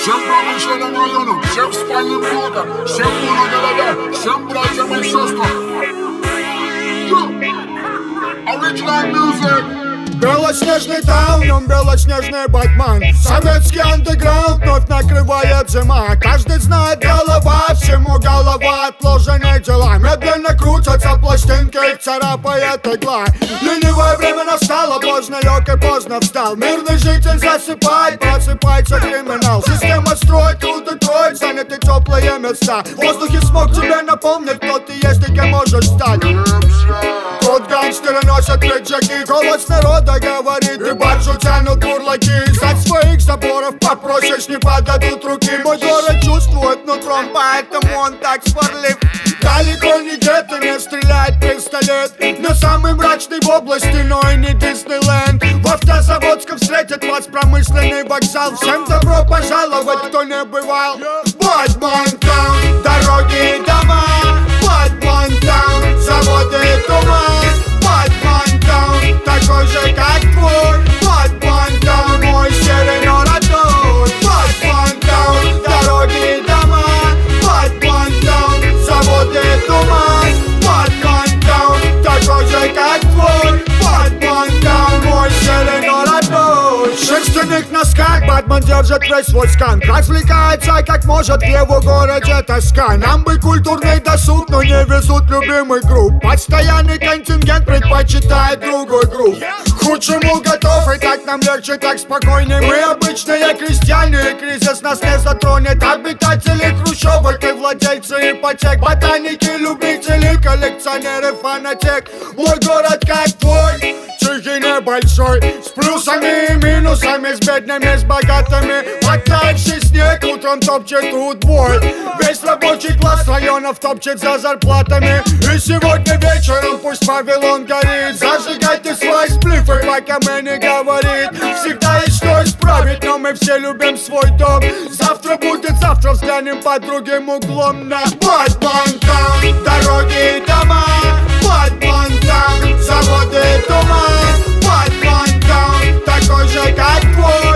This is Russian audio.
всем промышленным районам, всем спальным блокам, всем моногородам, всем братьям и сестрам. Original music. Белоснежный таун, он белоснежный Батман. Советский андеграунд вновь накрывает зима. Каждый знает, голова, всему голова, отложенные дела. Медленно крутятся пластинки, их царапает игла. Ленивое время настало, поздно лег и поздно встал. Мирный житель засыпает, просыпается криминал. Система строит, круто троит, заняты теплые места. В воздухе смог тебе напомнить, кто ты есть и кем можешь стать. Тут гангстеры носят пиджаки, голос народа говорит, и баржу тянут бурлаки. Из-за своих заборов попросишь, не подадут руки. Мой город чувствует нутром, поэтому он так сварлив. Далеко не где-то не стреляет пистолет, но самый мрачный в области, но и не Диснейленд. В Автозаводском встретит вас промышленный вокзал. Всем добро пожаловать, кто не бывал. Батман таун, дороги и дома. Батман таун, заводы и туман. Батман таун, такой же как твой. Батман таун, мой серый, но родной. Батман таун, дороги и дома. Батман таун, заводы и туман. Батман таун, такой же как твой. Батман таун, мой серый, но родной. В шерстяных носках Батман держит весь свой скан. Развлекается как может, в его городе тоска. Нам бы культурный досуг, но не везут любимый групп. Постоянный контингент предпочитает другой групп. К худшему готов, и так нам легче, так спокойнее. Мы обычные крестьяне, и кризис нас не затронет. Обитатели хрущевок и владельцы ипотек. Ботаники, любители, коллекционеры, фанатек. Мой город как твой, тихий, небольшой, с плюсами и минусами, с бедными, с богатыми. Подтаявший снег утром топчет удвой. Весь рабочий класс районов топчет за зарплатами. И сегодня вечером пусть Вавилон горит. Зажигайте свой сплиф, и пока мы не говорит. Всегда есть что исправить, но мы все любим свой дом. Завтра будет завтра, взглянем под другим углом на Батман таун, дороги и дома. Батман таун, заводы и туман. Батман таун, такой же как твой.